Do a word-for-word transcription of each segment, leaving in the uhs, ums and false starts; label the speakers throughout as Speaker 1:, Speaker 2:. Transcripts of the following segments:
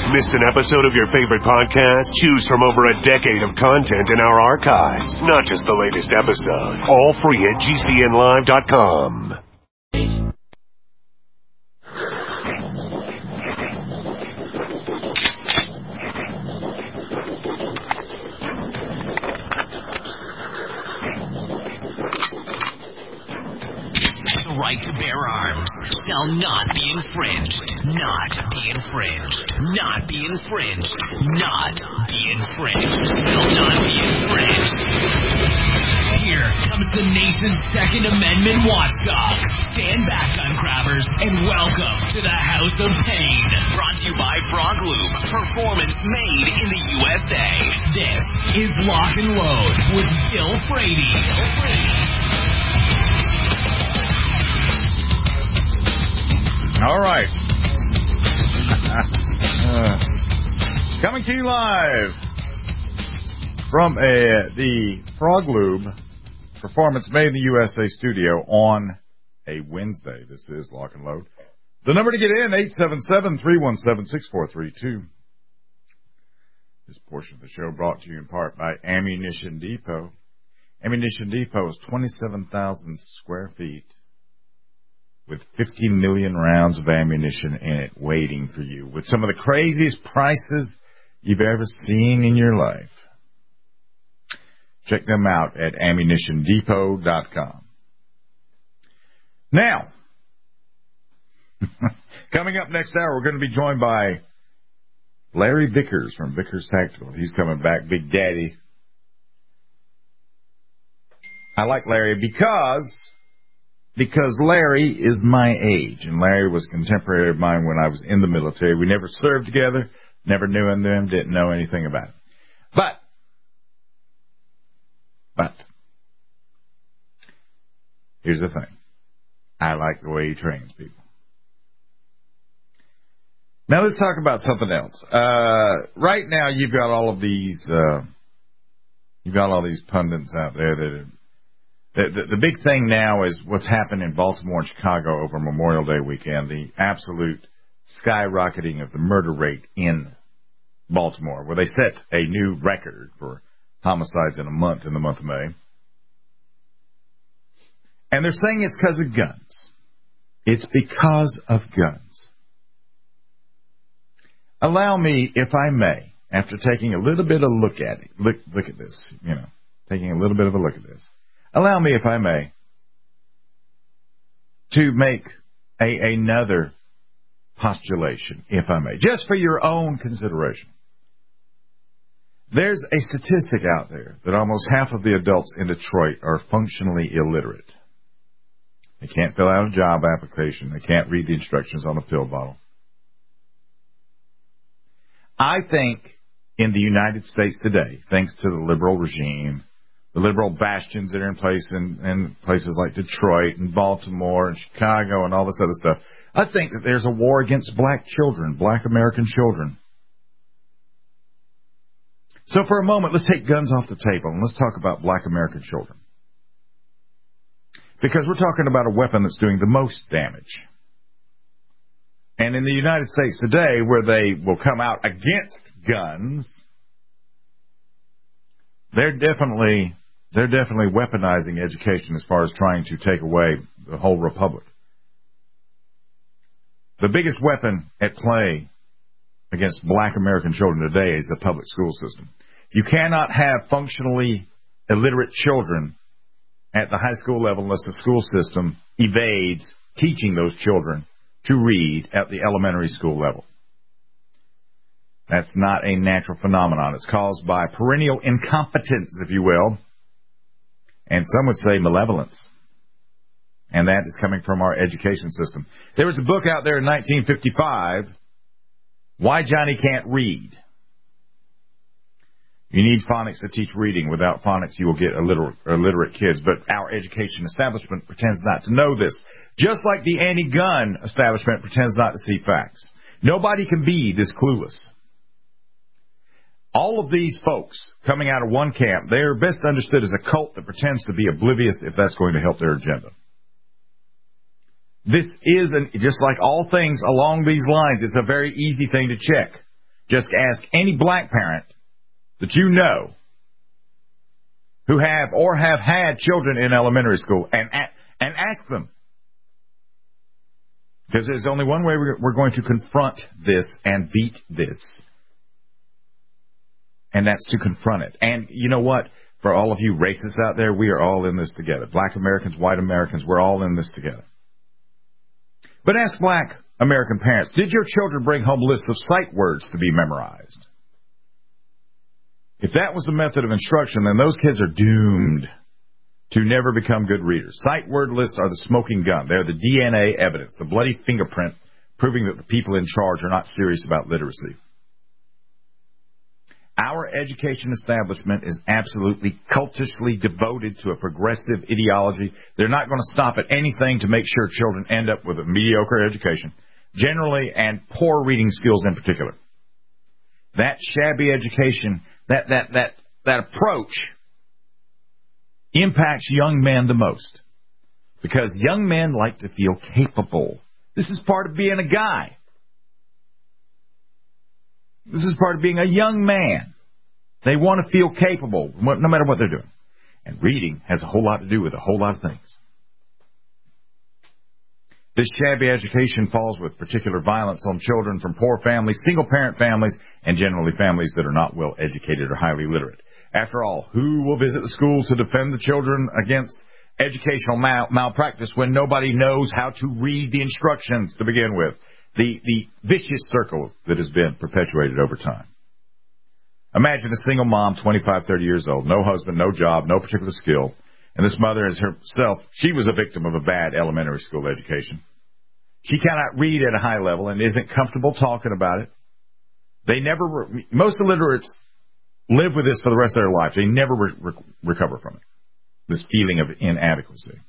Speaker 1: Missed an episode of your favorite podcast? Choose from over a decade of content in our archives, not just the latest episode. All free at G C N live dot com.
Speaker 2: Right to bear arms shall not be infringed. Not be infringed. Not be infringed. Not be infringed. Will not be infringed. Here comes the nation's Second Amendment watchdog. Stand back, gun grabbers, and welcome to the House of Pain. Brought to you by Frog Loop. Performance made in the U S A. This is Lock and Load with Bill Frady. Bill Frady.
Speaker 3: All right. uh, coming to you live from a, the Frog Lube Performance Made in the U S A studio on a Wednesday. This is Lock and Load. The number to get in, eight seven seven, three one seven, six four three two. This portion of the show brought to you in part by Ammunition Depot. Ammunition Depot is twenty-seven thousand square feet. With fifty million rounds of ammunition in it waiting for you, with some of the craziest prices you've ever seen in your life. Check them out at ammunition depot dot com. Now, coming up next hour, we're going to be joined by Larry Vickers from Vickers Tactical. He's coming back, Big Daddy. I like Larry because... Because Larry is my age, and Larry was a contemporary of mine when I was in the military. We never served together, never knew him, didn't know anything about it. But, but, here's the thing. I like the way he trains people. Now let's talk about something else. Uh, right now you've got all of these, uh, you've got all these pundits out there that are The, the, the big thing now is what's happened in Baltimore and Chicago over Memorial Day weekend, the absolute skyrocketing of the murder rate in Baltimore, where they set a new record for homicides in a month, in the month of May. And they're saying it's because of guns. It's because of guns. Allow me, if I may, after taking a little bit of look at it, look, look at this, you know, taking a little bit of a look at this. Allow me, if I may, to make a, another postulation, if I may, just for your own consideration. There's a statistic out there that almost half of the adults in Detroit are functionally illiterate. They can't fill out a job application. They can't read the instructions on a pill bottle. I think in the United States today, thanks to the liberal regime, the liberal bastions that are in place in, in places like Detroit and Baltimore and Chicago and all this other stuff, I think that there's a war against black children, black American children. So for a moment, let's take guns off the table and let's talk about black American children. Because we're talking about a weapon that's doing the most damage. And in the United States today, where they will come out against guns, they're definitely they're definitely weaponizing education as far as trying to take away the whole republic. The biggest weapon at play against black American children today is the public school system. You cannot have functionally illiterate children at the high school level unless the school system evades teaching those children to read at the elementary school level. That's not a natural phenomenon. It's caused by perennial incompetence, if you will, and some would say malevolence. And that is coming from our education system. There was a book out there in nineteen fifty-five, Why Johnny Can't Read. You need phonics to teach reading. Without phonics, you will get illiterate, illiterate kids. But our education establishment pretends not to know this. Just like the anti-gun establishment pretends not to see facts. Nobody can be this clueless. All of these folks coming out of one camp, they are best understood as a cult that pretends to be oblivious if that's going to help their agenda. This is, an, just like all things along these lines, it's a very easy thing to check. Just ask any black parent that you know who have or have had children in elementary school and and ask them. Because there's only one way we're going to confront this and beat this. And that's to confront it. And you know what? For all of you racists out there, we are all in this together. Black Americans, white Americans, we're all in this together. But ask black American parents, did your children bring home lists of sight words to be memorized? If that was the method of instruction, then those kids are doomed to never become good readers. Sight word lists are the smoking gun. They're the D N A evidence, the bloody fingerprint, proving that the people in charge are not serious about literacy. Our education establishment is absolutely cultishly devoted to a progressive ideology. They're not going to stop at anything to make sure children end up with a mediocre education, generally, and poor reading skills in particular. That shabby education, that that that that approach impacts young men the most, because young men like to feel capable. This is part of being a guy. This is part of being a young man. They want to feel capable, no matter what they're doing. And reading has a whole lot to do with a whole lot of things. This shabby education falls with particular violence on children from poor families, single-parent families, and generally families that are not well educated or highly literate. After all, who will visit the school to defend the children against educational mal- malpractice when nobody knows how to read the instructions to begin with? The, the vicious circle that has been perpetuated over time. Imagine a single mom, twenty-five, thirty years old, no husband, no job, no particular skill. And this mother is herself, she was a victim of a bad elementary school education. She cannot read at a high level and isn't comfortable talking about it. They never, most illiterates live with this for the rest of their life. They never re- re- recover from it. This feeling of inadequacy.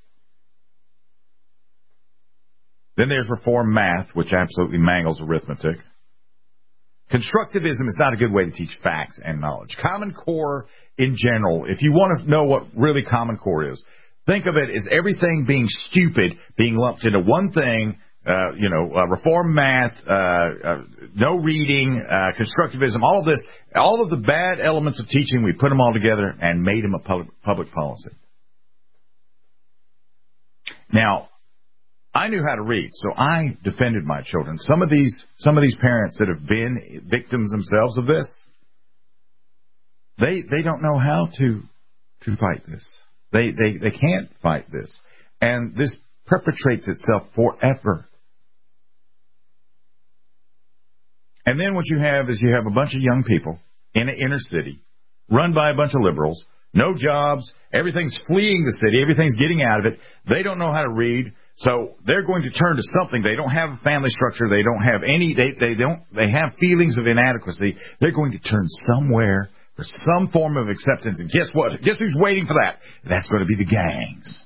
Speaker 3: Then there's reform math, which absolutely mangles arithmetic. Constructivism is not a good way to teach facts and knowledge. Common Core in general, if you want to know what really Common Core is, think of it as everything being stupid being lumped into one thing. Uh, you know, uh, reform math, uh, uh, no reading, uh, constructivism, all of this, all of the bad elements of teaching, we put them all together and made them a public, public policy. Now, I knew how to read, so I defended my children. Some of these, some of these parents that have been victims themselves of this, they, they don't know how to, to fight this. They, they, they can't fight this. And this perpetrates itself forever. And then what you have is you have a bunch of young people in an inner city, run by a bunch of liberals, no jobs, everything's fleeing the city, everything's getting out of it. They don't know how to read, so they're going to turn to something. They don't have a family structure. They don't have any. They they don't. They have feelings of inadequacy. They're going to turn somewhere for some form of acceptance. And guess what? Guess who's waiting for that? That's going to be the gangs.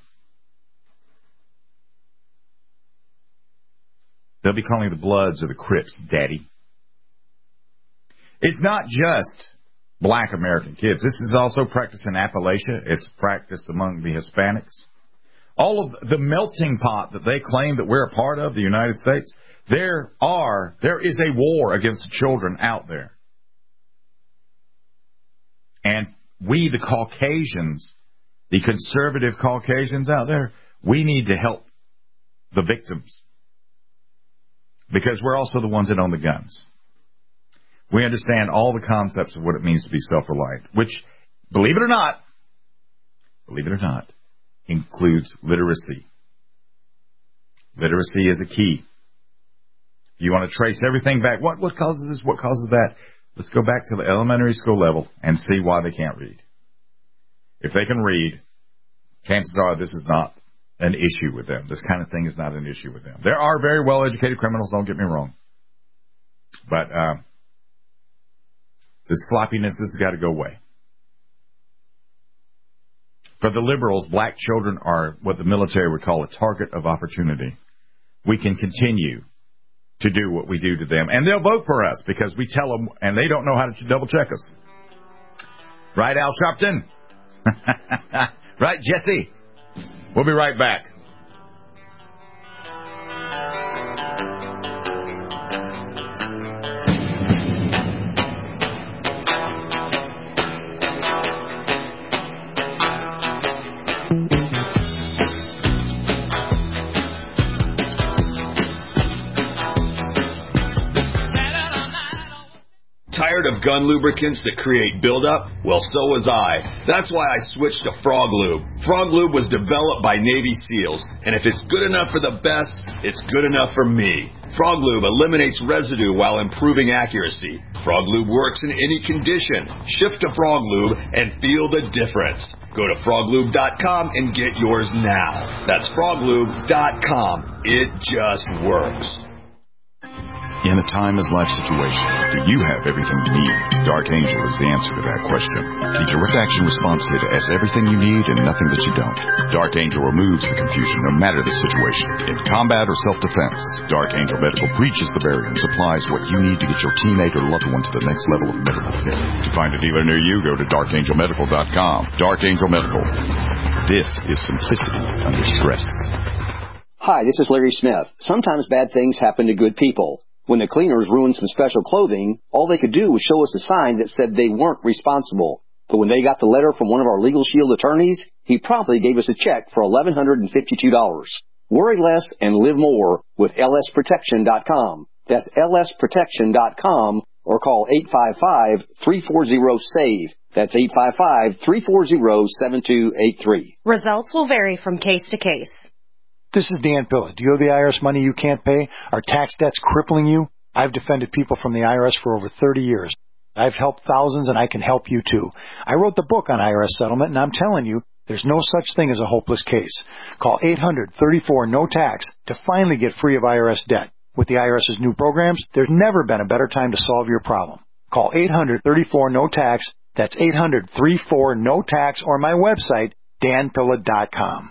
Speaker 3: They'll be calling the Bloods or the Crips daddy. It's not just black American kids. This is also practiced in Appalachia. It's practiced among the Hispanics. All of the melting pot that they claim that we're a part of, the United States, there are, there is a war against the children out there. And we, the Caucasians, the conservative Caucasians out there, we need to help the victims. Because we're also the ones that own the guns. We understand all the concepts of what it means to be self-reliant, which, believe it or not, believe it or not, includes literacy. Literacy is a key. If you want to trace everything back, what, what causes this, what causes that, let's go back to the elementary school level and see why they can't read. If they can read, chances are this is not an issue with them. This kind of thing is not an issue with them. There are very well-educated criminals, don't get me wrong. But uh, this sloppiness, this has got to go away. For the liberals, black children are what the military would call a target of opportunity. We can continue to do what we do to them. And they'll vote for us because we tell them, and they don't know how to double check us. Right, Al Sharpton? Right, Jesse? We'll be right back.
Speaker 4: Tired of gun lubricants that create buildup? Well, so was I. That's why I switched to Frog Lube. Frog Lube was developed by Navy SEALs, and if it's good enough for the best, it's good enough for me. Frog Lube eliminates residue while improving accuracy. Frog Lube works in any condition. Shift to Frog Lube and feel the difference. Go to frog lube dot com and get yours now. That's frog lube dot com. It just works.
Speaker 3: In a time-as-life situation, do you have everything you need? Dark Angel is the answer to that question. The direct action response kit has everything you need and nothing that you don't. Dark Angel removes the confusion no matter the situation. In combat or self-defense, Dark Angel Medical breaches the barrier and supplies what you need to get your teammate or loved one to the next level of medical care. To find a dealer near you, go to dark angel medical dot com. Dark Angel Medical. This is simplicity under stress.
Speaker 5: Hi, this is Larry Smith. Sometimes bad things happen to good people. When the cleaners ruined some special clothing, all they could do was show us a sign that said they weren't responsible. But when they got the letter from one of our Legal Shield attorneys, he promptly gave us a check for eleven fifty-two dollars. Worry less and live more with L S protection dot com. That's L S protection dot com or call eight five five, three four zero, S A V E. That's eight five five, three four zero, seven two eight three.
Speaker 6: Results will vary from case to case.
Speaker 7: This is Dan Pilla. Do you owe the I R S money you can't pay? Are tax debts crippling you? I've defended people from the I R S for over thirty years. I've helped thousands, and I can help you too. I wrote the book on I R S settlement, and I'm telling you, there's no such thing as a hopeless case. Call eight hundred, thirty-four, no tax to finally get free of I R S debt. With the IRS's new programs, there's never been a better time to solve your problem. Call eight hundred, thirty-four, no tax. That's eight hundred, thirty-four, no tax, or my website, dan pilla dot com.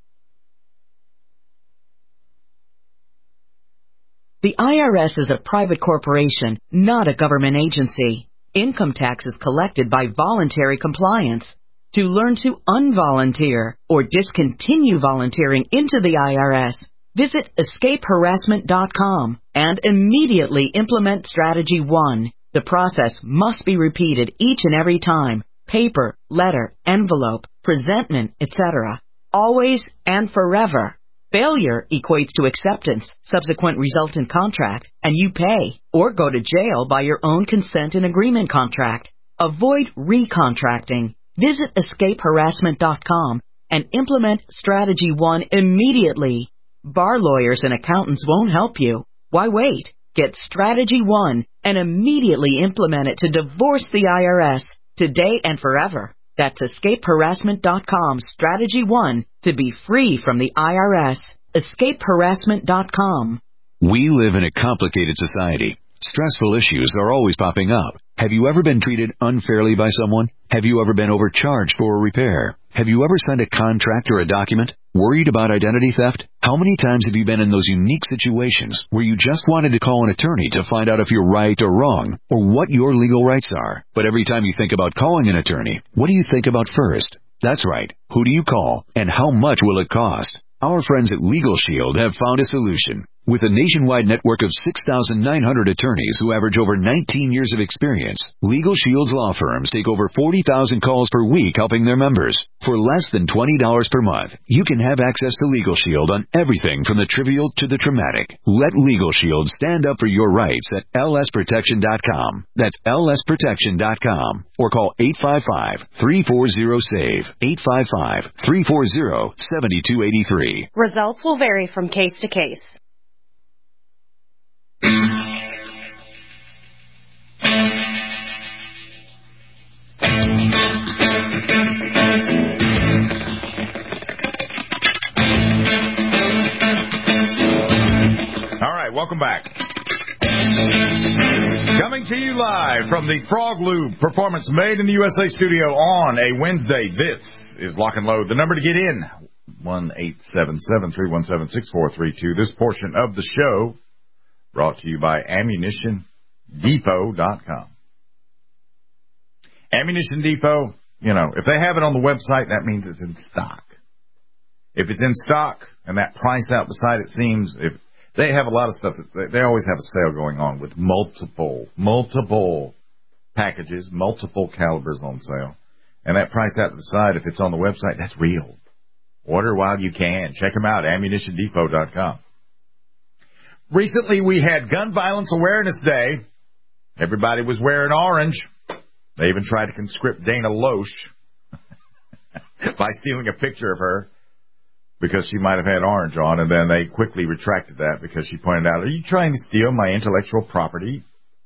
Speaker 8: The I R S is a private corporation, not a government agency. Income tax is collected by voluntary compliance. To learn to unvolunteer or discontinue volunteering into the I R S, visit escape harassment dot com and immediately implement Strategy one. The process must be repeated each and every time. Paper, letter, envelope, presentment, et cetera. Always and forever. Failure equates to acceptance, subsequent resultant contract, and you pay or go to jail by your own consent and agreement contract. Avoid recontracting. Visit escape harassment dot com and implement Strategy one immediately. Bar lawyers and accountants won't help you. Why wait? Get Strategy one and immediately implement it to divorce the I R S today and forever. That's escape harassment dot com Strategy one to be free from the I R S. escape harassment dot com.
Speaker 9: We live in a complicated society. Stressful issues are always popping up. Have you ever been treated unfairly by someone? Have you ever been overcharged for a repair? Have you ever signed a contract or a document? Worried about identity theft? How many times have you been in those unique situations where you just wanted to call an attorney to find out if you're right or wrong, or what your legal rights are? But every time you think about calling an attorney, what do you think about first? That's right. Who do you call, and how much will it cost? Our friends at Legal Shield have found a solution. With a nationwide network of six thousand nine hundred attorneys who average over nineteen years of experience, Legal Shield's law firms take over forty thousand calls per week helping their members. For less than twenty dollars per month, you can have access to Legal Shield on everything from the trivial to the traumatic. Let Legal Shield stand up for your rights at L S protection dot com. That's L S protection dot com. Or call eight five five, three four zero, S A V E. eight five five, three four zero, seven two eight three.
Speaker 6: Results will vary from case to case.
Speaker 3: All right, welcome back. Coming to you live from the Frog Lube Performance Made in the U S A studio on a Wednesday. This is Lock and Load. The number to get in, one eight seven seven, three one seven, six four three two. This portion of the show brought to you by ammunition depot dot com. Ammunition Depot, you know, if they have it on the website, that means it's in stock. If it's in stock and that price out beside it seems, if they have a lot of stuff, that they always have a sale going on with multiple, multiple packages, multiple calibers on sale. And that price out to the side, if it's on the website, that's real. Order while you can. Check them out, ammunition depot dot com. Recently, we had Gun Violence Awareness Day, Everybody was wearing orange. They even tried to conscript Dana Loesch by stealing a picture of her because she might have had orange on, and then they quickly retracted that because she pointed out, are you trying to steal my intellectual property?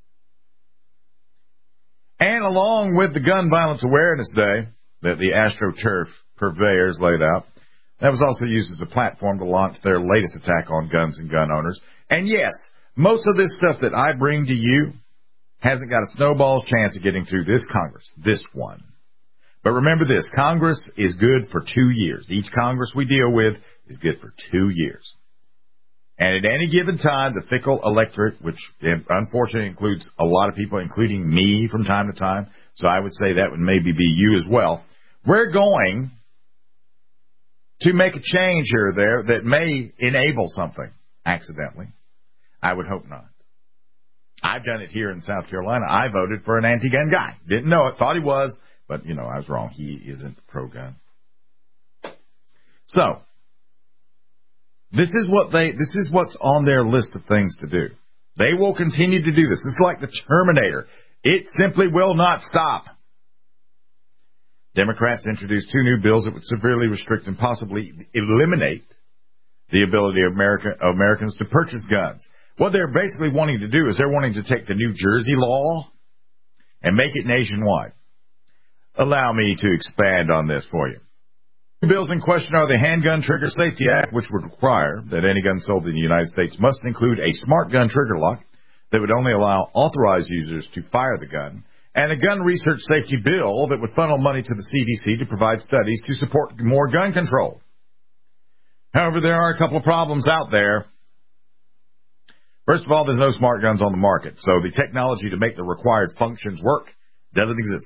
Speaker 3: And along with the Gun Violence Awareness Day that the AstroTurf purveyors laid out, that was also used as a platform to launch their latest attack on guns and gun owners. And yes, most of this stuff that I bring to you hasn't got a snowball's chance of getting through this Congress, this one. But remember this, Congress is good for two years. Each Congress we deal with is good for two years. And at any given time, the fickle electorate, which unfortunately includes a lot of people, including me from time to time, so I would say that would maybe be you as well, we're going to make a change here or there that may enable something accidentally. I would hope not. I've done it here in South Carolina. I voted for an anti-gun guy. Didn't know it, thought he was. But, you know, I was wrong. He isn't pro-gun. So, this is what they, this is what's on their list of things to do. They will continue to do this. It's like the Terminator. It simply will not stop. Democrats introduced two new bills that would severely restrict and possibly eliminate the ability of America, Americans to purchase guns. What they're basically wanting to do is they're wanting to take the New Jersey law and make it nationwide. Allow me to expand on this for you. The bills in question are the Handgun Trigger Safety Act, which would require that any gun sold in the United States must include a smart gun trigger lock that would only allow authorized users to fire the gun, and a gun research safety bill that would funnel money to the C D C to provide studies to support more gun control. However, there are a couple of problems out there. First of all, there's no smart guns on the market, so the technology to make the required functions work doesn't exist.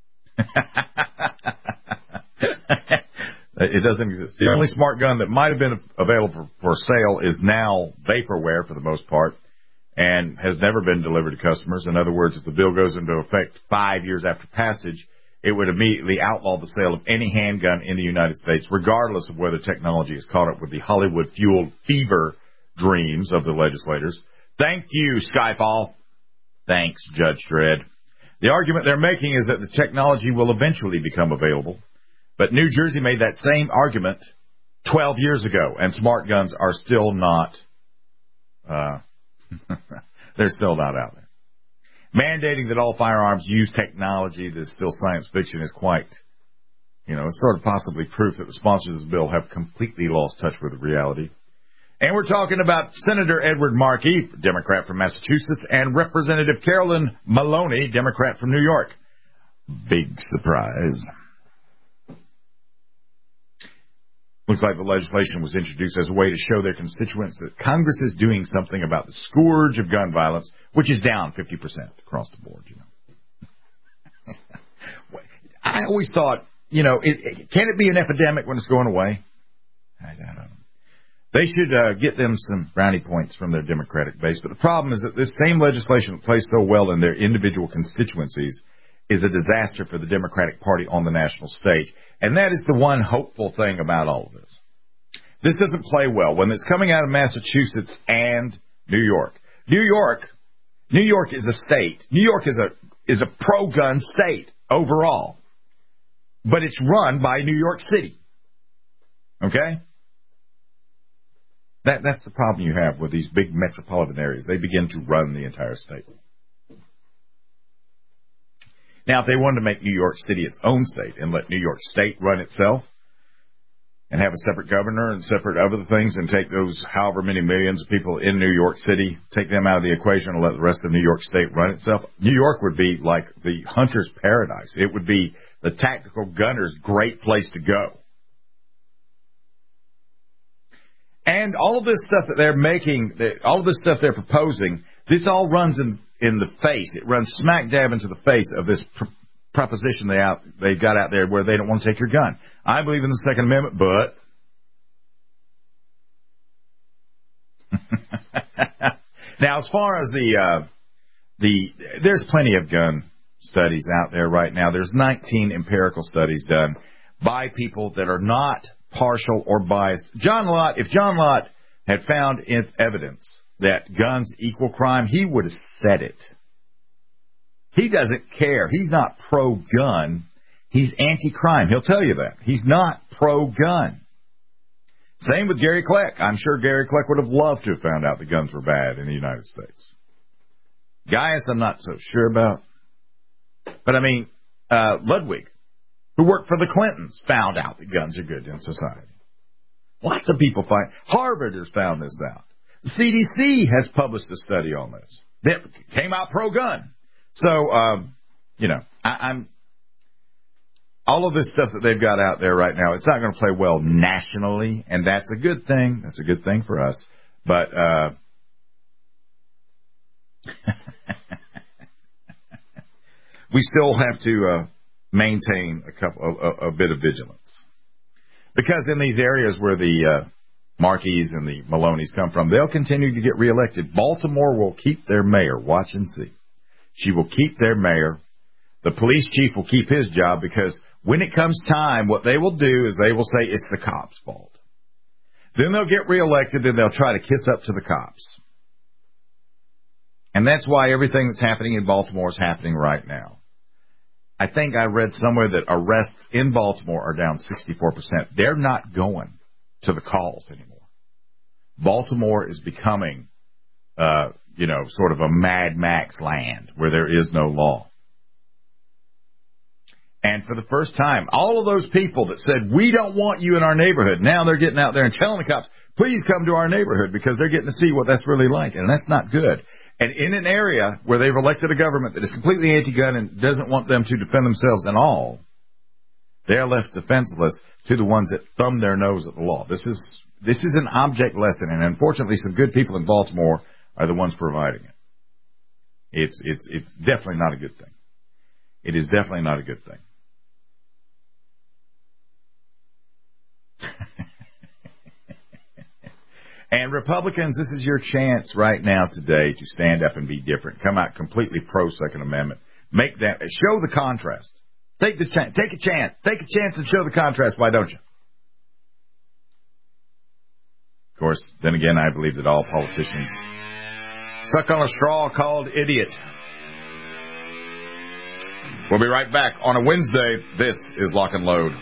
Speaker 3: It doesn't exist. The only smart gun that might have been available for, for sale is now vaporware for the most part and has never been delivered to customers. In other words, if the bill goes into effect five years after passage, it would immediately outlaw the sale of any handgun in the United States, regardless of whether technology is caught up with the Hollywood-fueled fever dreams of the legislators. Thank you, Skyfall. Thanks, Judge Dredd. The argument they're making is that the technology will eventually become available. But New Jersey made that same argument twelve years ago, and smart guns are still not, uh, they're still not out there. Mandating that all firearms use technology that's still science fiction is quite, you know, it's sort of possibly proof that the sponsors of the bill have completely lost touch with reality. And we're talking about Senator Edward Markey, Democrat from Massachusetts, and Representative Carolyn Maloney, Democrat from New York. Big surprise. Looks like the legislation was introduced as a way to show their constituents that Congress is doing something about the scourge of gun violence, which is down fifty percent across the board, you know. I always thought, you know, it, it, can it be an epidemic when it's going away? I don't know. They should uh, get them some brownie points from their Democratic base. But the problem is that this same legislation that plays so well in their individual constituencies is a disaster for the Democratic Party on the national stage. And that is the one hopeful thing about all of this. This doesn't play well when it's coming out of Massachusetts and New York. New York, New York is a state. New York is a is a pro-gun state overall. But it's run by New York City. Okay? That that's the problem you have with these big metropolitan areas. They begin to run the entire state. Now, if they wanted to make New York City its own state and let New York State run itself and have a separate governor and separate other things and take those however many millions of people in New York City, take them out of the equation and let the rest of New York State run itself, New York would be like the hunter's paradise. It would be the tactical gunner's great place to go. And all of this stuff that they're making, all of this stuff they're proposing, this all runs in in the face. It runs smack dab into the face of this pr- proposition they out they've got out there where they don't want to take your gun. I believe in the Second Amendment, but now as far as the uh, the there's plenty of gun studies out there right now. There's nineteen empirical studies done by people that are not partial or biased. John Lott, if John Lott had found evidence that guns equal crime, he would have said it. He doesn't care. He's not pro-gun. He's anti-crime. He'll tell you that. He's not pro-gun. Same with Gary Kleck. I'm sure Gary Kleck would have loved to have found out the guns were bad in the United States. Gaius, I'm not so sure about. But, I mean, uh, Ludwig, who worked for the Clintons, found out that guns are good in society. Lots of people find. Harvard has found this out. The C D C has published a study on this. That came out pro-gun. So, um, you know, I, I'm all of this stuff that they've got out there right now, it's not going to play well nationally, and that's a good thing. That's a good thing for us. But uh, we still have to uh, maintain a, couple, a, a bit of vigilance. Because in these areas where the uh, Markeys and the Maloneys come from, they'll continue to get reelected. Baltimore will keep their mayor. Watch and see. She will keep their mayor. The police chief will keep his job because when it comes time, what they will do is they will say it's the cops' fault. Then they'll get reelected, then they'll try to kiss up to the cops. And that's why everything that's happening in Baltimore is happening right now. I think I read somewhere that arrests in Baltimore are down sixty-four percent. They're not going to the calls anymore. Baltimore is becoming, uh, you know, sort of a Mad Max land where there is no law. And for the first time, all of those people that said, we don't want you in our neighborhood, now they're getting out there and telling the cops, please come to our neighborhood, because they're getting to see what that's really like. And that's not good. And in an area where they've elected a government that is completely anti-gun and doesn't want them to defend themselves at all, they're left defenseless to the ones that thumb their nose at the law. This is this is an object lesson, and unfortunately some good people in Baltimore are the ones providing it. It's it's it's definitely not a good thing. It is definitely not a good thing. And Republicans, this is your chance right now today to stand up and be different. Come out completely pro-Second Amendment. Make that, show the contrast. Take the chance, take a chance, take a chance and show the contrast. Why don't you? Of course, then again, I believe that all politicians suck on a straw called idiot. We'll be right back on a Wednesday. This is Lock and Load.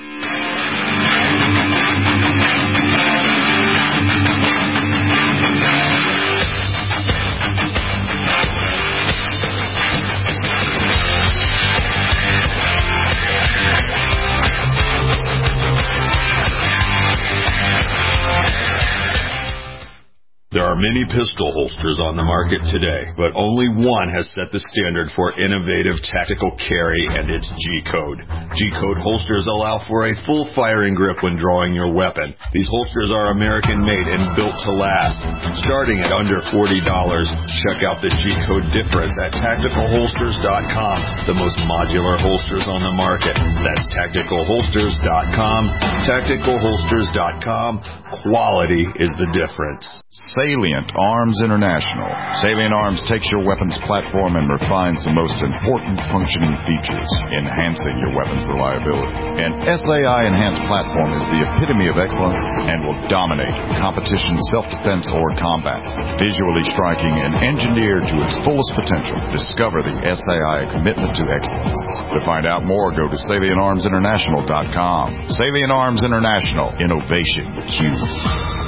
Speaker 4: There are many pistol holsters on the market today, but only one has set the standard for innovative tactical carry, and it's G-Code. G-Code holsters allow for a full firing grip when drawing your weapon. These holsters are American-made and built to last. Starting at under forty dollars, check out the G-Code difference at tactical holsters dot com, the most modular holsters on the market. That's tactical holsters dot com. tactical holsters dot com. Quality is the difference.
Speaker 3: Salient Arms International. Salient Arms takes your weapons platform and refines the most important functioning features, enhancing your weapon's reliability. An S A I enhanced platform is the epitome of excellence and will dominate competition, self-defense, or combat. Visually striking and engineered to its fullest potential, discover the S A I commitment to excellence. To find out more, go to salient arms international dot com. Salient Arms International. Innovation huge.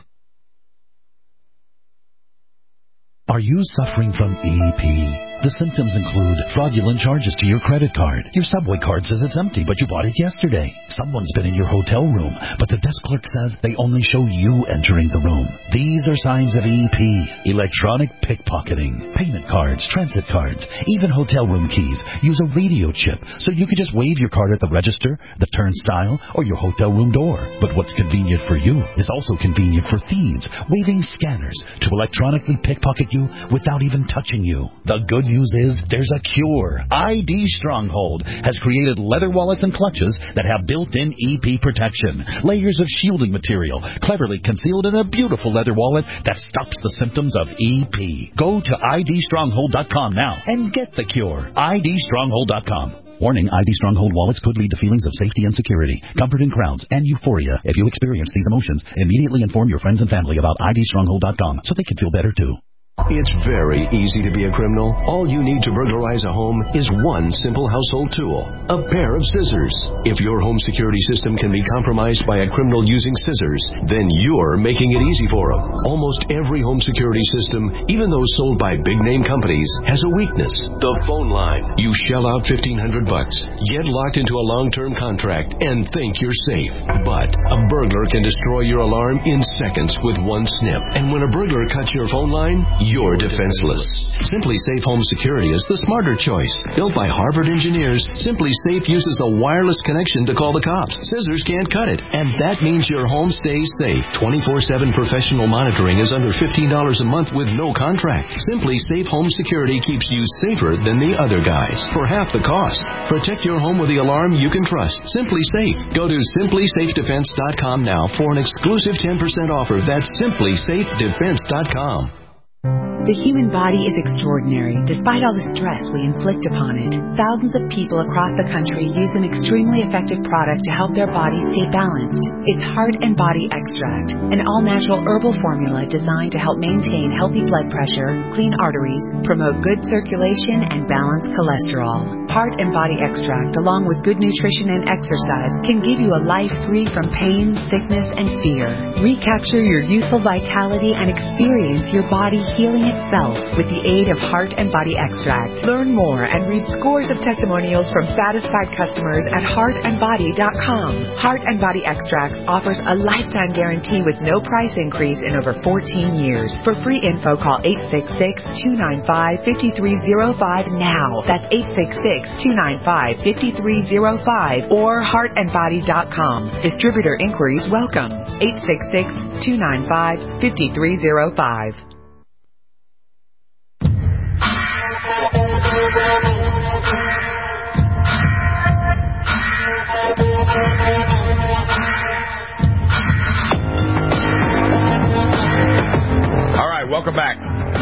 Speaker 10: Are you suffering from E P? The symptoms include fraudulent charges to your credit card. Your Subway card says it's empty, but you bought it yesterday. Someone's been in your hotel room, but the desk clerk says they only show you entering the room. These are signs of E P. Electronic pickpocketing. Payment cards, transit cards, even hotel room keys use a radio chip, so you can just wave your card at the register, the turnstile, or your hotel room door. But what's convenient for you is also convenient for thieves, waving scanners to electronically pickpocket you without even touching you. The good news is there's a cure. I D Stronghold has created leather wallets and clutches that have built-in E P protection. Layers of shielding material cleverly concealed in a beautiful leather wallet that stops the symptoms of E P. Go to I D stronghold dot com now and get the cure. I D stronghold dot com. Warning, I D Stronghold wallets could lead to feelings of safety and security, comfort in crowds, and euphoria. If you experience these emotions, immediately inform your friends and family about I D stronghold dot com so they can feel better too.
Speaker 11: It's very easy to be a criminal. All you need to burglarize a home is one simple household tool, a pair of scissors. If your home security system can be compromised by a criminal using scissors, then you're making it easy for them. Almost every home security system, even those sold by big-name companies, has a weakness: the phone line. You shell out fifteen hundred bucks, get locked into a long-term contract, and think you're safe. But a burglar can destroy your alarm in seconds with one snip. And when a burglar cuts your phone line, you're defenseless. Simply Safe Home Security is the smarter choice. Built by Harvard engineers, Simply Safe uses a wireless connection to call the cops. Scissors can't cut it, and that means your home stays safe. twenty-four seven professional monitoring is under fifteen dollars a month with no contract. Simply Safe Home Security keeps you safer than the other guys for half the cost. Protect your home with the alarm you can trust. Simply Safe. Go to simply safe defense dot com now for an exclusive ten percent offer. That's simply safe defense dot com.
Speaker 12: The human body is extraordinary, despite all the stress we inflict upon it. Thousands of people across the country use an extremely effective product to help their body stay balanced. It's Heart and Body Extract, an all-natural herbal formula designed to help maintain healthy blood pressure, clean arteries, promote good circulation, and balance cholesterol. Heart and Body Extract, along with good nutrition and exercise, can give you a life free from pain, sickness, and fear. Recapture your youthful vitality and experience your body healing itself with the aid of Heart and Body Extract. Learn more and read scores of testimonials from satisfied customers at heart and body dot com. Heart and Body Extracts offers a lifetime guarantee with no price increase in over fourteen years. For free info, call eight six six, two nine five, five three zero five now. That's eight six six, two nine five, five three zero five or heart and body dot com. Distributor inquiries welcome. eight six six, two nine five, five three zero five.
Speaker 3: All right, welcome back.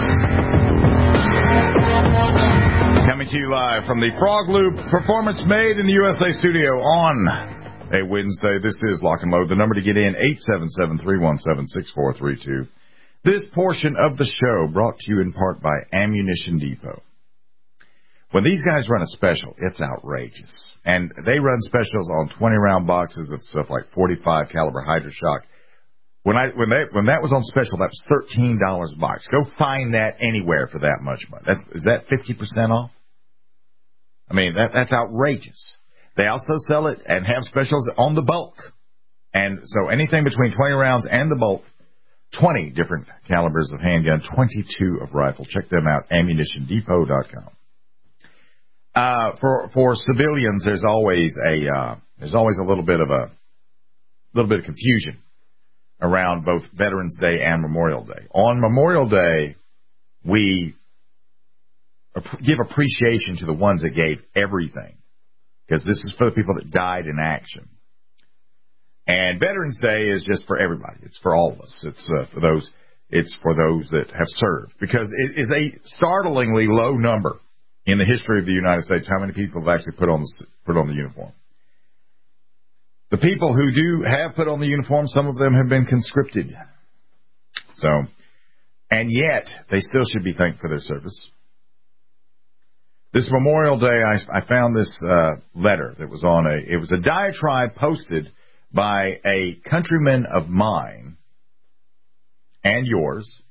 Speaker 3: Coming to you live from the Frog Loop Performance Made in the U S A studio on a Wednesday. This is Lock and Load. The number to get in, eight seven seven, three one seven, six four three two. This portion of the show brought to you in part by Ammunition Depot. When these guys run a special, it's outrageous. And they run specials on twenty-round boxes of stuff like forty-five caliber Hydra-Shock. When I when they when that was on special, that was thirteen dollars a box. Go find that anywhere for that much money. That, is that fifty percent off? I mean, that that's outrageous. They also sell it and have specials on the bulk. And so anything between twenty rounds and the bulk, twenty different calibers of handgun, twenty-two of rifle. Check them out, ammunition depot dot com. Uh, for for civilians, there's always a uh, there's always a little bit of a little bit of confusion around both Veterans Day and Memorial Day. On Memorial Day, we give appreciation to the ones that gave everything, because this is for the people that died in action. And Veterans Day is just for everybody. It's for all of us. It's uh, for those. It's for those that have served, because it is a startlingly low number in the history of the United States how many people have actually put on the, put on the uniform. The people who do have put on the uniform, some of them have been conscripted. So, and yet they still should be thanked for their service. This Memorial Day, I, I found this uh, letter that was on a, it was a diatribe posted by a countryman of mine and yours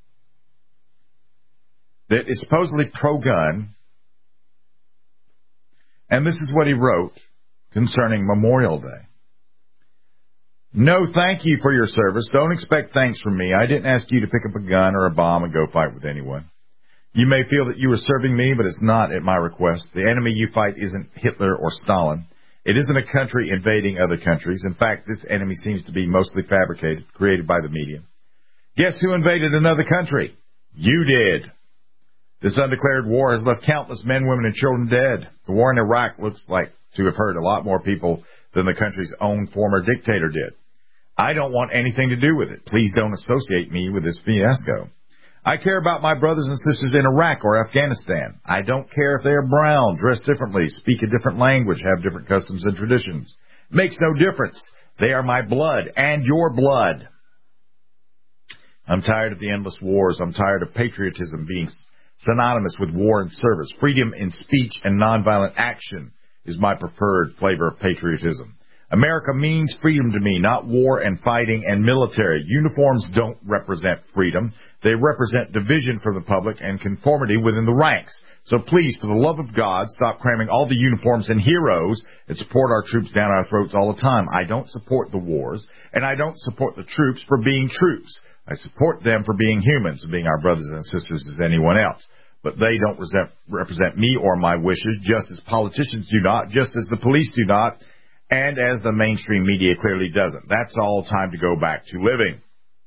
Speaker 3: that is supposedly pro-gun. And this is what he wrote concerning Memorial Day. No, thank you for your service. Don't expect thanks from me. I didn't ask you to pick up a gun or a bomb and go fight with anyone. You may feel that you are serving me, but it's not at my request. The enemy you fight isn't Hitler or Stalin. It isn't a country invading other countries. In fact, this enemy seems to be mostly fabricated, created by the media. Guess who invaded another country? You did. This undeclared war has left countless men, women, and children dead. The war in Iraq looks like to have hurt a lot more people than the country's own former dictator did. I don't want anything to do with it. Please don't associate me with this fiasco. I care about my brothers and sisters in Iraq or Afghanistan. I don't care if they are brown, dress differently, speak a different language, have different customs and traditions. Makes no difference. They are my blood and your blood. I'm tired of the endless wars. I'm tired of patriotism being synonymous with war and service. Freedom in speech and nonviolent action is my preferred flavor of patriotism. America means freedom to me, not war and fighting and military. Uniforms don't represent freedom. They represent division for the public and conformity within the ranks. So please, for the love of God, stop cramming all the uniforms and heroes and support our troops down our throats all the time. I don't support the wars, and I don't support the troops for being troops. I support them for being humans and being our brothers and sisters as anyone else. But they don't represent me or my wishes, just as politicians do not, just as the police do not, and as the mainstream media clearly doesn't. That's all time to go back to living.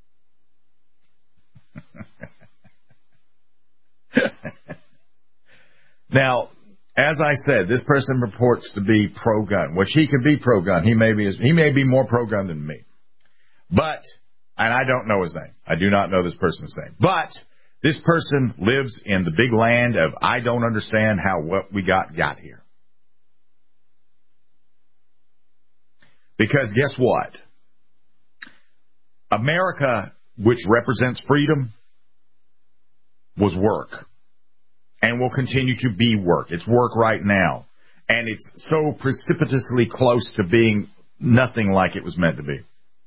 Speaker 3: Now, as I said, this person purports to be pro-gun, which he could be pro-gun. He may be, he may be more pro-gun than me. But, and I don't know his name. I do not know this person's name. But this person lives in the big land of I don't understand how what we got got here. Because guess what? America, which represents freedom, was work. And will continue to be work. It's work right now. And it's so precipitously close to being nothing like it was meant to be.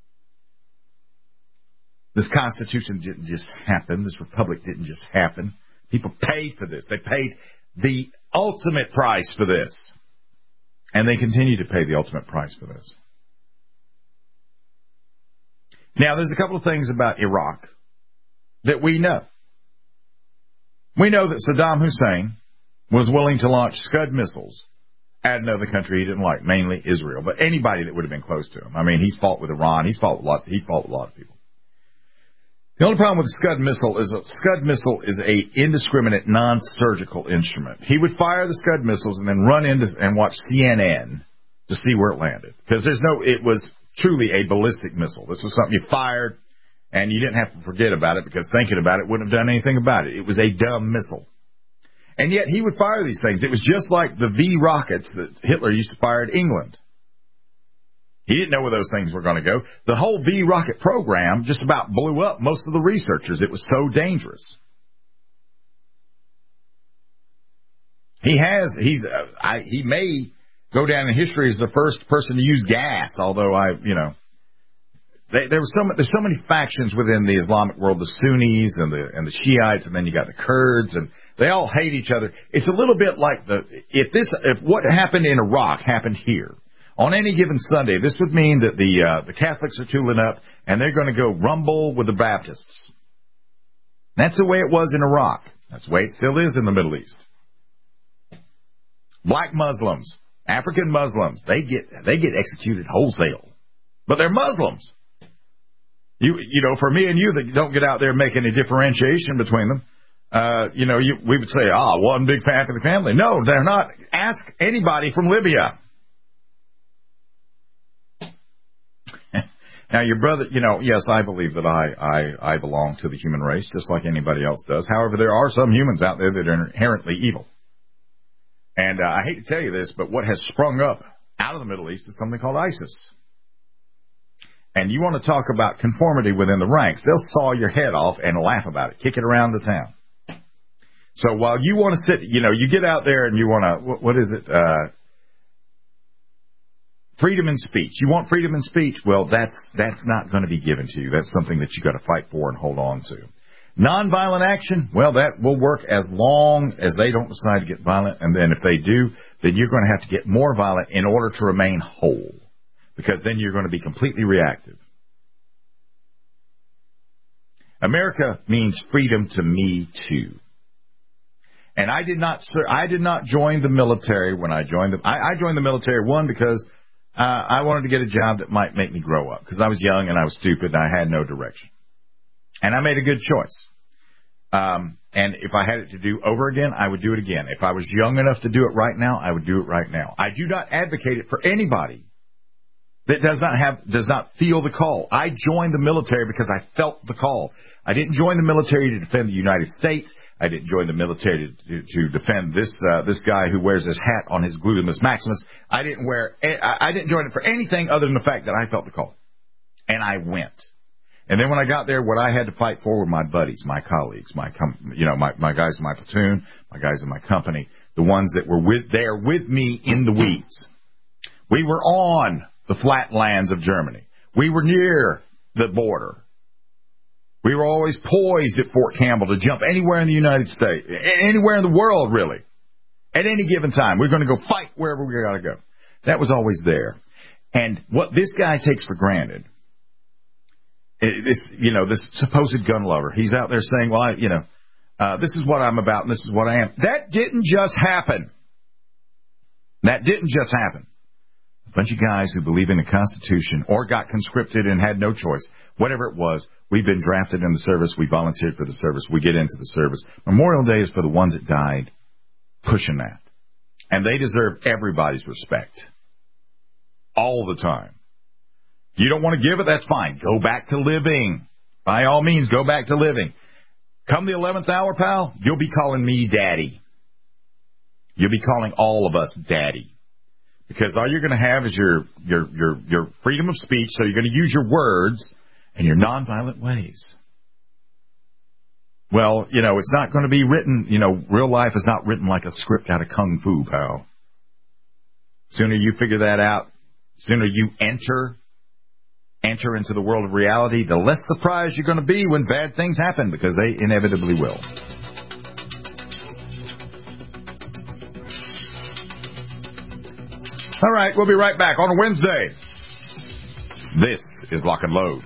Speaker 3: This Constitution didn't just happen. This Republic didn't just happen. People paid for this. They paid the ultimate price for this. And they continue to pay the ultimate price for this. Now, there's a couple of things about Iraq that we know. We know that Saddam Hussein was willing to launch Scud missiles at another country he didn't like, mainly Israel, but anybody that would have been close to him. I mean, he's fought with Iran. He's fought with a lot. He fought with a lot of people. The only problem with the Scud missile is a Scud missile is a indiscriminate, non-surgical instrument. He would fire the Scud missiles and then run in and watch C N N to see where it landed, because there's no. It was truly a ballistic missile. This was something you fired. And you didn't have to forget about it because thinking about it wouldn't have done anything about it. It was a dumb missile. And yet he would fire these things. It was just like the V rockets that Hitler used to fire at England. He didn't know where those things were going to go. The whole V rocket program just about blew up most of the researchers. It was so dangerous. He has, he's, uh, I, he may go down in history as the first person to use gas, although I, you know. They, there was so there's so many factions within the Islamic world, the Sunnis and the and the Shiites, and then you got the Kurds, and they all hate each other. It's a little bit like the if this if what happened in Iraq happened here on any given Sunday, this would mean that the uh, the Catholics are tooling up and they're going to go rumble with the Baptists. That's the way it was in Iraq. That's the way it still is in the Middle East. Black Muslims, African Muslims, they get they get executed wholesale, but they're Muslims. You, you know, for me and you that don't get out there making a differentiation between them, uh, you know, you, we would say, ah, oh, one big happy family. No, they're not. Ask anybody from Libya. Now, your brother, you know, yes, I believe that I, I, I belong to the human race, just like anybody else does. However, there are some humans out there that are inherently evil. And uh, I hate to tell you this, but what has sprung up out of the Middle East is something called ISIS. And you want to talk about conformity within the ranks, they'll saw your head off and laugh about it, kick it around the town. So while you want to sit, you know, you get out there and you want to, what, what is it, uh, freedom in speech. You want freedom in speech? Well, that's that's not going to be given to you. That's something that you got to fight for and hold on to. Nonviolent action, well, that will work as long as they don't decide to get violent. And then if they do, then you're going to have to get more violent in order to remain whole. Because then you're going to be completely reactive. America means freedom to me too. And I did not, I did not join the military when I joined the. I, I joined the military one because uh, I wanted to get a job that might make me grow up. Because I was young and I was stupid and I had no direction. And I made a good choice. Um, and if I had it to do over again, I would do it again. If I was young enough to do it right now, I would do it right now. I do not advocate it for anybody that does not have, does not feel the call. I joined the military because I felt the call. I didn't join the military to defend the United States. I didn't join the military to, to, to defend this, uh, this guy who wears his hat on his Gluteus Maximus. I didn't wear, I, I didn't join it for anything other than the fact that I felt the call. And I went. And then when I got there, what I had to fight for were my buddies, my colleagues, my com- you know, my, my guys in my platoon, my guys in my company, the ones that were with there with me in the weeds. We were on the flatlands of Germany. We were near the border. We were always poised at Fort Campbell to jump anywhere in the United States, anywhere in the world, really. At any given time, we're going to go fight wherever we got to go. That was always there. And what this guy takes for granted, this, you know, this supposed gun lover, he's out there saying, well, I, you know, uh, this is what I'm about and this is what I am. That didn't just happen. That didn't just happen. A bunch of guys who believe in the Constitution or got conscripted and had no choice, whatever it was, we've been drafted in the service, we volunteered for the service, we get into the service. Memorial Day is for the ones that died pushing that. And they deserve everybody's respect. All the time. You don't want to give it, that's fine. Go back to living. By all means, go back to living. Come the eleventh hour, pal, you'll be calling me daddy. You'll be calling all of us daddy. Because all you're going to have is your, your, your, your freedom of speech, so you're going to use your words and your nonviolent ways. Well, you know, it's not going to be written, you know, real life is not written like a script out of Kung Fu, pal. Sooner you figure that out, sooner you enter, enter into the world of reality, the less surprised you're going to be when bad things happen, because they inevitably will. All right, we'll be right back on a Wednesday. This is Lock and Load.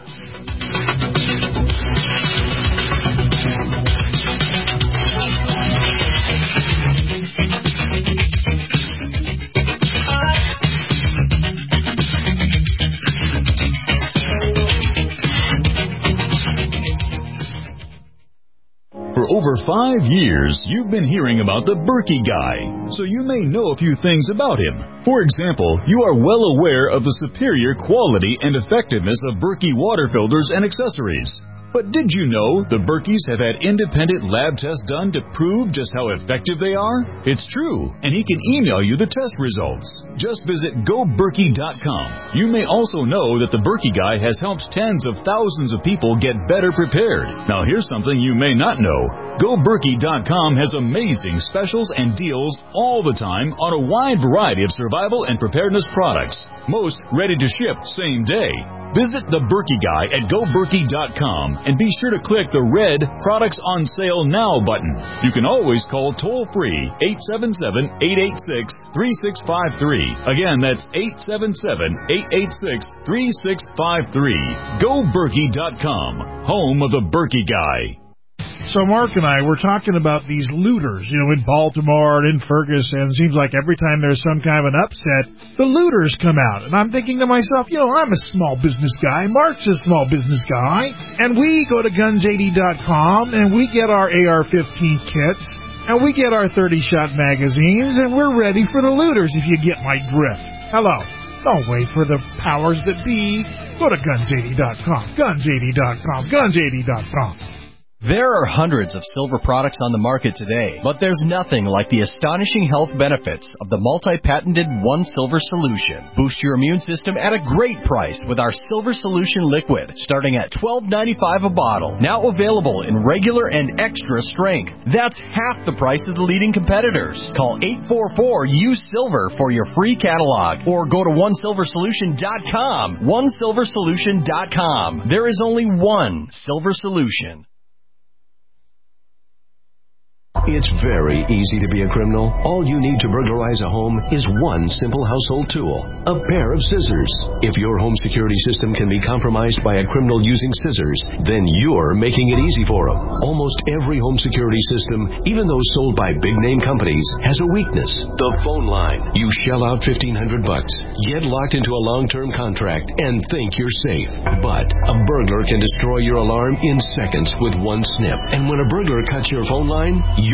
Speaker 13: For over five years, you've been hearing about the Berkey Guy, so you may know a few things about him. For example, you are well aware of the superior quality and effectiveness of Berkey water filters and accessories. But did you know the Berkeys have had independent lab tests done to prove just how effective they are? It's true, and he can email you the test results. Just visit go berkey dot com. You may also know that the Berkey Guy has helped tens of thousands of people get better prepared. Now here's something you may not know. go berkey dot com has amazing specials and deals all the time on a wide variety of survival and preparedness products. Most ready to ship same day. Visit the Berkey Guy at go berkey dot com and be sure to click the red Products on Sale Now button. You can always call toll-free eight seven seven, eight eight six, three six five three. Again, that's eight seven seven, eight eight six, three six five three. go berkey dot com, home of the Berkey Guy.
Speaker 14: So Mark and I were talking about these looters, you know, in Baltimore and in Ferguson. It seems like every time there's some kind of an upset, the looters come out. And I'm thinking to myself, you know, I'm a small business guy. Mark's a small business guy. And we go to guns eighty dot com and we get our A R fifteen kits and we get our thirty shot magazines and we're ready for the looters, if you get my drift. Hello. Don't wait for the powers that be. Go to guns eighty dot com. guns eighty dot com. guns eighty dot com.
Speaker 15: There are hundreds of silver products on the market today, but there's nothing like the astonishing health benefits of the multi-patented One Silver Solution. Boost your immune system at a great price with our Silver Solution Liquid, starting at twelve ninety-five a bottle. Now available in regular and extra strength. That's half the price of the leading competitors. Call eight four four, U S I L V E R for your free catalog, or go to one silver solution dot com. one silver solution dot com. There is only one Silver Solution.
Speaker 11: It's very easy to be a criminal. All you need to burglarize a home is one simple household tool, a pair of scissors. If your home security system can be compromised by a criminal using scissors, then you're making it easy for them. Almost every home security system, even those sold by big-name companies, has a weakness. The phone line. You shell out fifteen hundred bucks, get locked into a long-term contract, and think you're safe. But a burglar can destroy your alarm in seconds with one snip. And when a burglar cuts your phone line, you're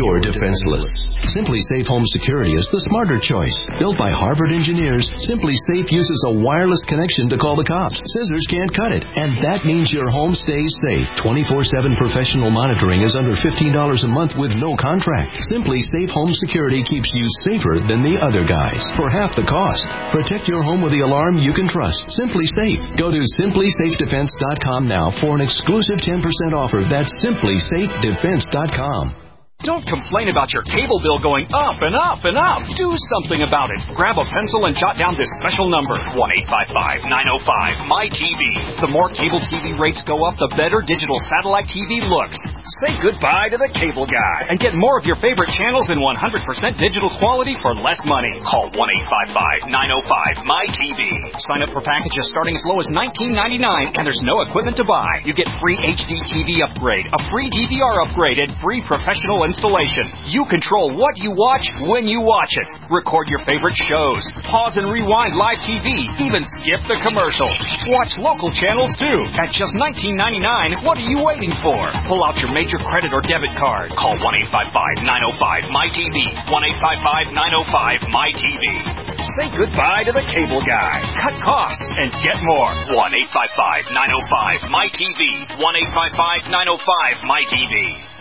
Speaker 11: you're defenseless. Simply Safe Home Security is the smarter choice. Built by Harvard engineers, Simply Safe uses a wireless connection to call the cops. Scissors can't cut it, and that means your home stays safe. twenty-four seven professional monitoring is under fifteen dollars a month with no contract. Simply Safe Home Security keeps you safer than the other guys for half the cost. Protect your home with the alarm you can trust. Simply Safe. Go to simply safe defense dot com now for an exclusive ten percent offer. That's simply safe defense dot com.
Speaker 16: Don't complain about your cable bill going up and up and up. Do something about it. Grab a pencil and jot down this special number, one eight five five, nine oh five, M Y T V. The more cable T V rates go up, the better digital satellite T V looks. Say goodbye to the cable guy and get more of your favorite channels in one hundred percent digital quality for less money. Call one eight five five, nine oh five, M Y T V. Sign up for packages starting as low as nineteen ninety-nine, and there's no equipment to buy. You get free H D T V upgrade, a free D V R upgrade, and free professional installation. You control what you watch when you watch it. Record your favorite shows. Pause and rewind live T V. Even skip the commercials. Watch local channels too. At just nineteen ninety-nine, what are you waiting for? Pull out your major credit or debit card. Call one eight five five, nine oh five, M Y T V. one eight five five, nine oh five, M Y T V. Say goodbye to the cable guy. Cut costs and get more. one eight five five, nine oh five, M Y T V. one eight five five, nine oh five, M Y T V.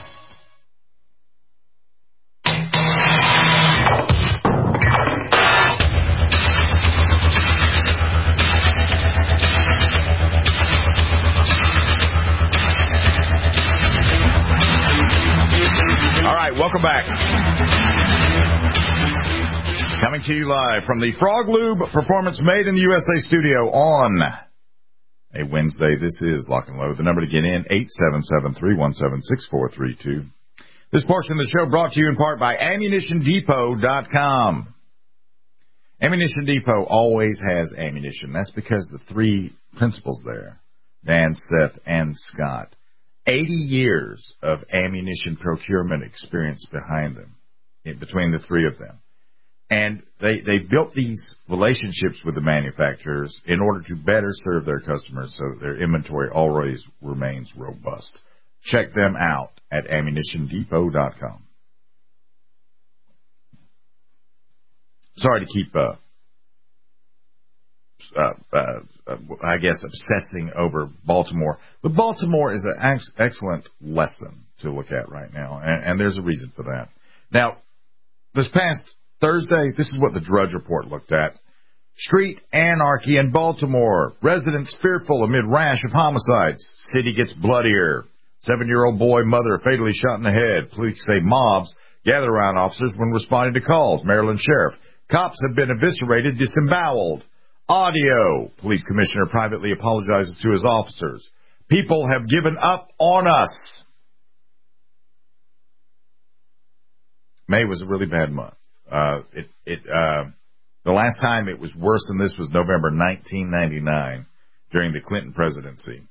Speaker 3: All right, welcome back. Coming to you live from the Frog Lube Performance Made in the U S A studio on a Wednesday. This is Lock and Load. The number to get in, eight seven seven, three one seven, six four three two. This portion of the show brought to you in part by ammunition depot dot com. Ammunition Depot always has ammunition. That's because the three principals there, Dan, Seth, and Scott, eighty years of ammunition procurement experience behind them, in between the three of them. And they, they built these relationships with the manufacturers in order to better serve their customers so that their inventory always remains robust. Check them out at ammunition depot dot com. Sorry to keep, uh, uh, uh, I guess, obsessing over Baltimore. But Baltimore is an ex- excellent lesson to look at right now, and, and there's a reason for that. Now, this past Thursday, this is what the Drudge Report looked at. Street anarchy in Baltimore. Residents fearful amid rash of homicides. City gets bloodier. Seven-year-old boy mother fatally shot in the head. Police say mobs gather around officers when responding to calls. Maryland Sheriff. Cops have been eviscerated, disemboweled. Audio. Police commissioner privately apologizes to his officers. People have given up on us. May was a really bad month. Uh, it, it, uh, the last time it was worse than this was November nineteen ninety-nine during the Clinton presidency.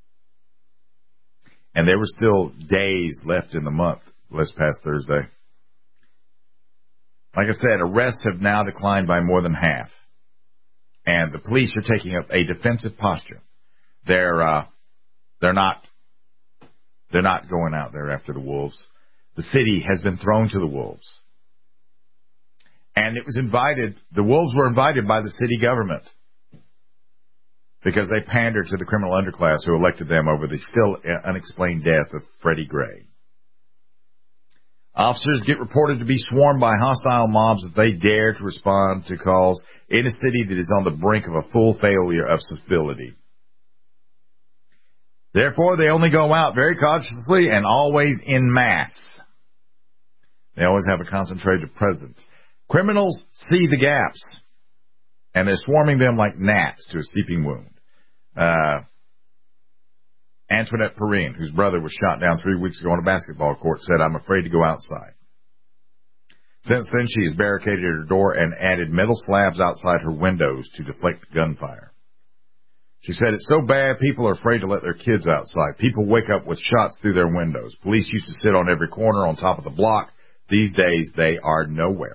Speaker 3: And there were still days left in the month this past Thursday. Like I said, arrests have now declined by more than half. And the police are taking up a defensive posture. They're, uh, they're not, they're not going out there after the wolves. The city has been thrown to the wolves. And it was invited, the wolves were invited by the city government because they pandered to the criminal underclass who elected them over the still unexplained death of Freddie Gray. Officers get reported to be swarmed by hostile mobs if they dare to respond to calls in a city that is on the brink of a full failure of civility. Therefore, they only go out very cautiously and always en masse. They always have a concentrated presence. Criminals see the gaps, and they're swarming them like gnats to a seeping wound. Uh, Antoinette Perrine, whose brother was shot down three weeks ago on a basketball court, said, "I'm afraid to go outside." Since then, she has barricaded her door and added metal slabs outside her windows to deflect gunfire. She said, "It's so bad, people are afraid to let their kids outside. People wake up with shots through their windows. Police used to sit on every corner on top of the block. These days, they are nowhere."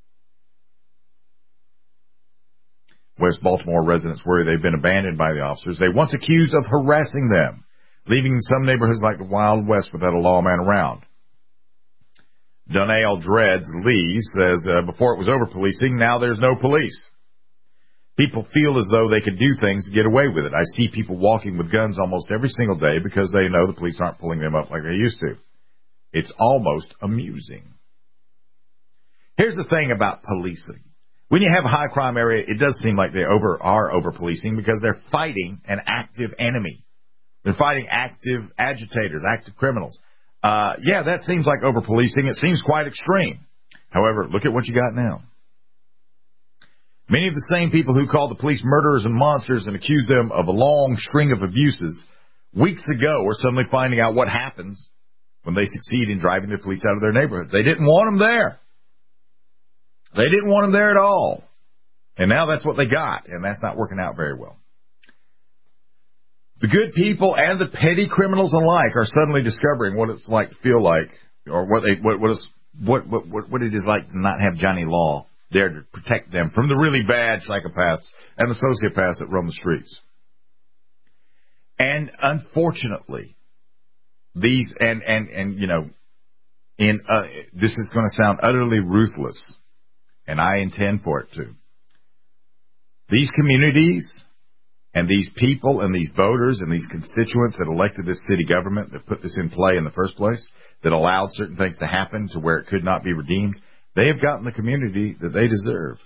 Speaker 3: West Baltimore residents worry they've been abandoned by the officers they once accused of harassing them, leaving some neighborhoods like the Wild West without a lawman around. Donnell Dreads Lee says, uh, before it was over-policing, now there's no police. People feel as though they could do things to get away with it. I see people walking with guns almost every single day because they know the police aren't pulling them up like they used to. It's almost amusing. Here's the thing about policing. When you have a high crime area, it does seem like they over are over-policing because they're fighting an active enemy. They're fighting active agitators, active criminals. Uh, yeah, that seems like over-policing. It seems quite extreme. However, look at what you got now. Many of the same people who called the police murderers and monsters and accused them of a long string of abuses weeks ago are suddenly finding out what happens when they succeed in driving the police out of their neighborhoods. They didn't want them there. They didn't want them there at all. And now that's what they got, and that's not working out very well. The good people and the petty criminals alike are suddenly discovering what it's like to feel like, or what they what what is what what what it is like to not have Johnny Law there to protect them from the really bad psychopaths and the sociopaths that roam the streets. And unfortunately, these and and and you know, in uh, this is going to sound utterly ruthless, and I intend for it to. These communities and these people and these voters and these constituents that elected this city government, that put this in play in the first place, that allowed certain things to happen to where it could not be redeemed, they have gotten the community that they deserve.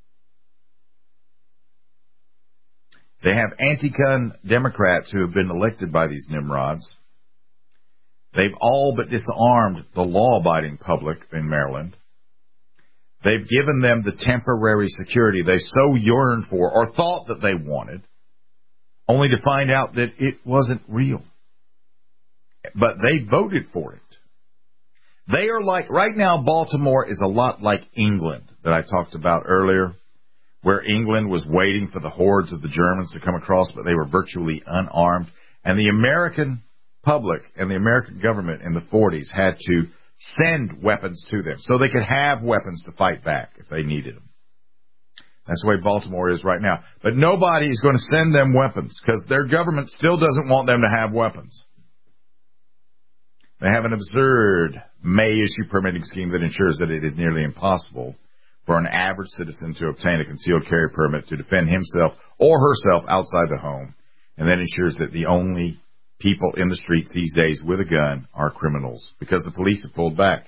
Speaker 3: They have anti-gun Democrats who have been elected by these Nimrods. They've all but disarmed the law-abiding public in Maryland. They've given them the temporary security they so yearned for or thought that they wanted, only to find out that it wasn't real. But they voted for it. They are like, right now, Baltimore is a lot like England that I talked about earlier, where England was waiting for the hordes of the Germans to come across, but they were virtually unarmed. And the American public and the American government in the forties had to send weapons to them so they could have weapons to fight back if they needed them. That's the way Baltimore is right now. But nobody is going to send them weapons because their government still doesn't want them to have weapons. They have an absurd may-issue permitting scheme that ensures that it is nearly impossible for an average citizen to obtain a concealed carry permit to defend himself or herself outside the home, and that ensures that the only people in the streets these days with a gun are criminals because the police have pulled back.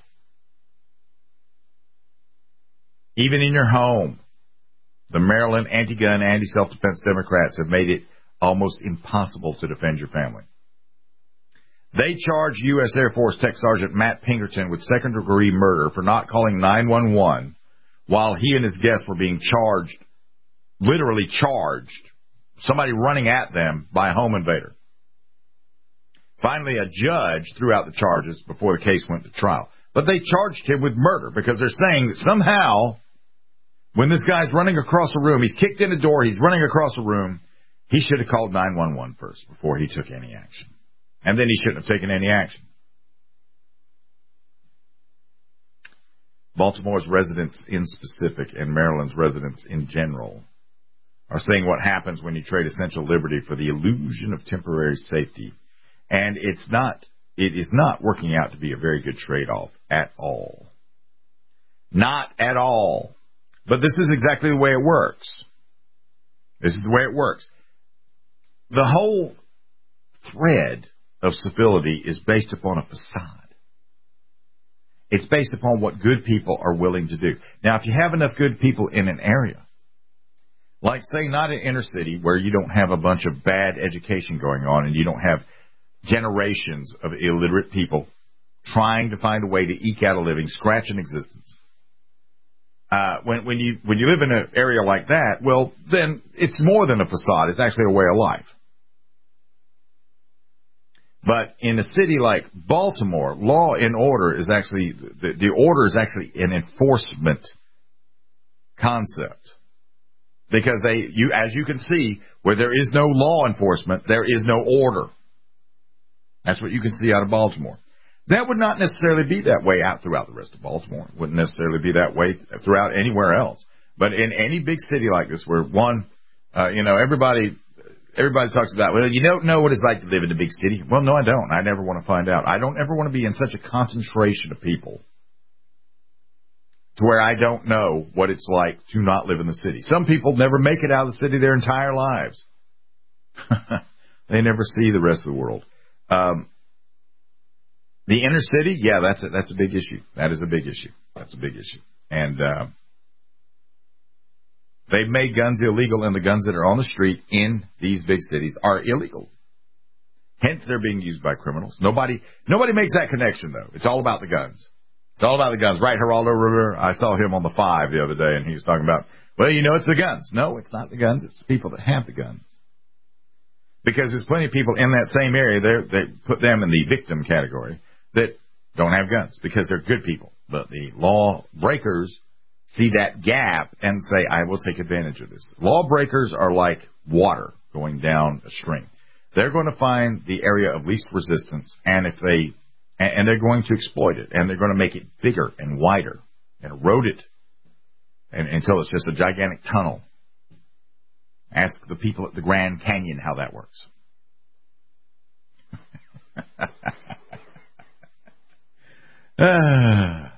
Speaker 3: Even in your home, the Maryland anti-gun, anti-self-defense Democrats have made it almost impossible to defend your family. They charged U S Air Force Tech Sergeant Matt Pinkerton with second-degree murder for not calling nine one one while he and his guests were being charged, literally charged, somebody running at them by a home invader. Finally, a judge threw out the charges before the case went to trial. But they charged him with murder because they're saying that somehow, when this guy's running across a room, he's kicked in a door, he's running across a room, he should have called nine one one first before he took any action. And then he shouldn't have taken any action. Baltimore's residents in specific and Maryland's residents in general are seeing what happens when you trade essential liberty for the illusion of temporary safety. And it's not, it is not working out to be a very good trade-off at all. Not at all. But this is exactly the way it works. This is the way it works. The whole thread of civility is based upon a facade. It's based upon what good people are willing to do. Now, if you have enough good people in an area, like, say, not an inner city where you don't have a bunch of bad education going on and you don't have generations of illiterate people trying to find a way to eke out a living, scratch an existence. Uh, when, when you when you live in an area like that, well, then it's more than a facade. It's actually a way of life. But in a city like Baltimore, law and order is actually, the, the order is actually an enforcement concept. Because they, you, as you can see, where there is no law enforcement, there is no order. That's what you can see out of Baltimore. That would not necessarily be that way out throughout the rest of Baltimore. It wouldn't necessarily be that way throughout anywhere else. But in any big city like this, where one, uh, you know, everybody, everybody talks about, well, you don't know what it's like to live in a big city. Well, no, I don't. I never want to find out. I don't ever want to be in such a concentration of people to where I don't know what it's like to not live in the city. Some people never make it out of the city their entire lives. They never see the rest of the world. Um, the inner city, yeah, that's a, that's a big issue. That is a big issue. That's a big issue. And uh, they've made guns illegal, and the guns that are on the street in these big cities are illegal. Hence, they're being used by criminals. Nobody nobody makes that connection, though. It's all about the guns. It's all about the guns. Right, Geraldo Rivera? I saw him on the Five the other day, and he was talking about, well, you know, it's the guns. No, it's not the guns. It's the people that have the guns. Because there's plenty of people in that same area, they put them in the victim category, that don't have guns because they're good people. But the law breakers see that gap and say, I will take advantage of this. Lawbreakers are like water going down a stream. They're going to find the area of least resistance, and if they, and they're going to exploit it, and they're going to make it bigger and wider and erode it and, until it's just a gigantic tunnel. Ask the people at the Grand Canyon how that works. ah.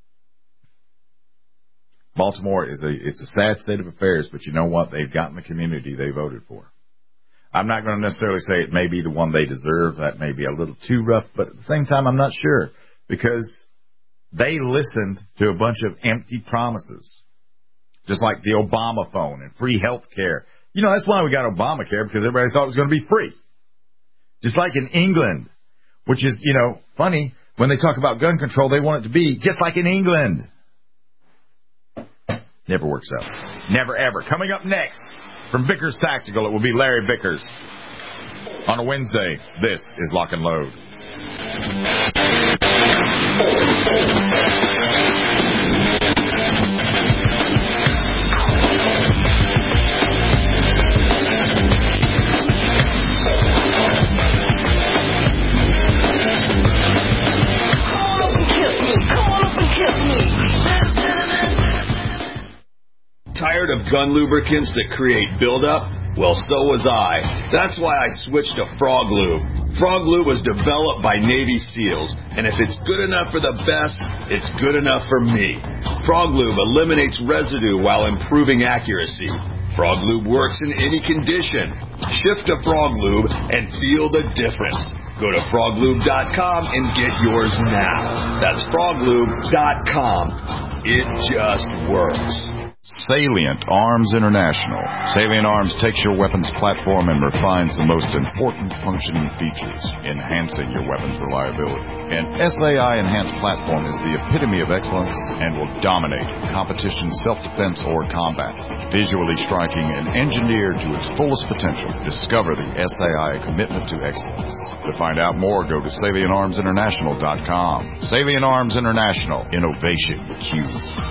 Speaker 3: Baltimore is a it's a sad state of affairs, but you know what? They've gotten the community they voted for. I'm not going to necessarily say it may be the one they deserve. That may be a little too rough, but at the same time, I'm not sure, because they listened to a bunch of empty promises, just like the Obama phone and free health care. You know, that's why we got Obamacare, because everybody thought it was going to be free. Just like in England, which is, you know, funny. When they talk about gun control, they want it to be just like in England. Never works out. Never, ever. Coming up next, from Vickers Tactical, it will be Larry Vickers. On a Wednesday, this is Lock and Load.
Speaker 4: Tired of gun lubricants that create buildup? Well, so was I. That's why I switched to Frog Lube. Frog Lube was developed by Navy SEALs, and if it's good enough for the best, it's good enough for me. Frog Lube eliminates residue while improving accuracy. Frog Lube works in any condition. Shift to Frog Lube and feel the difference. Go to frog lube dot com and get yours now. That's frog lube dot com. It just works.
Speaker 3: Salient Arms International. Salient Arms takes your weapons platform and refines the most important functioning features, enhancing your weapon's reliability. An S A I enhanced platform is the epitome of excellence and will dominate competition, self-defense, or combat. Visually striking and engineered to its fullest potential, discover the S A I commitment to excellence. To find out more, go to salient arms international dot com. Salient Arms International. Innovation Q.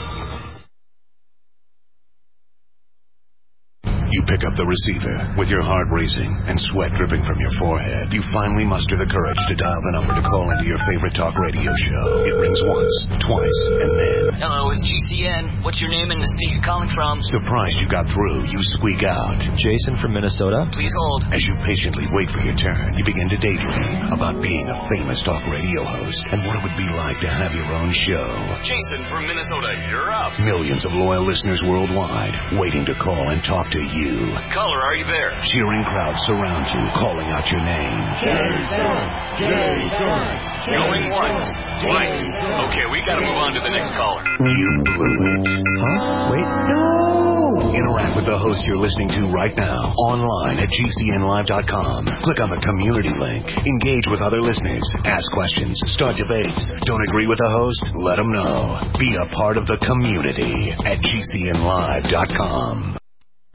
Speaker 1: You pick up the receiver with your heart racing and sweat dripping from your forehead. You finally muster the courage to dial the number to call into your favorite talk radio show. It rings once, twice, and then...
Speaker 2: Hello, it's G C N. What's your name and the state you're calling from?
Speaker 1: Surprised you got through, you squeak out.
Speaker 17: Jason from Minnesota.
Speaker 2: Please hold.
Speaker 1: As you patiently wait for your turn, you begin to daydream about being a famous talk radio host and what it would be like to have your own show.
Speaker 16: Jason from Minnesota, you're up.
Speaker 1: Millions of loyal listeners worldwide waiting to call and talk to you.
Speaker 16: Caller, are you there?
Speaker 1: Cheering crowds surround you, calling out your name.
Speaker 16: Jason! Jason! Going once, twice. Okay, we gotta move on to the next caller.
Speaker 1: You blew it.
Speaker 17: Huh? Wait, no!
Speaker 1: Interact with the host you're listening to right now, online at G C N live dot com. Click on the community link. Engage with other listeners. Ask questions. Start debates. Don't agree with the host? Let them know. Be a part of the community at G C N live dot com.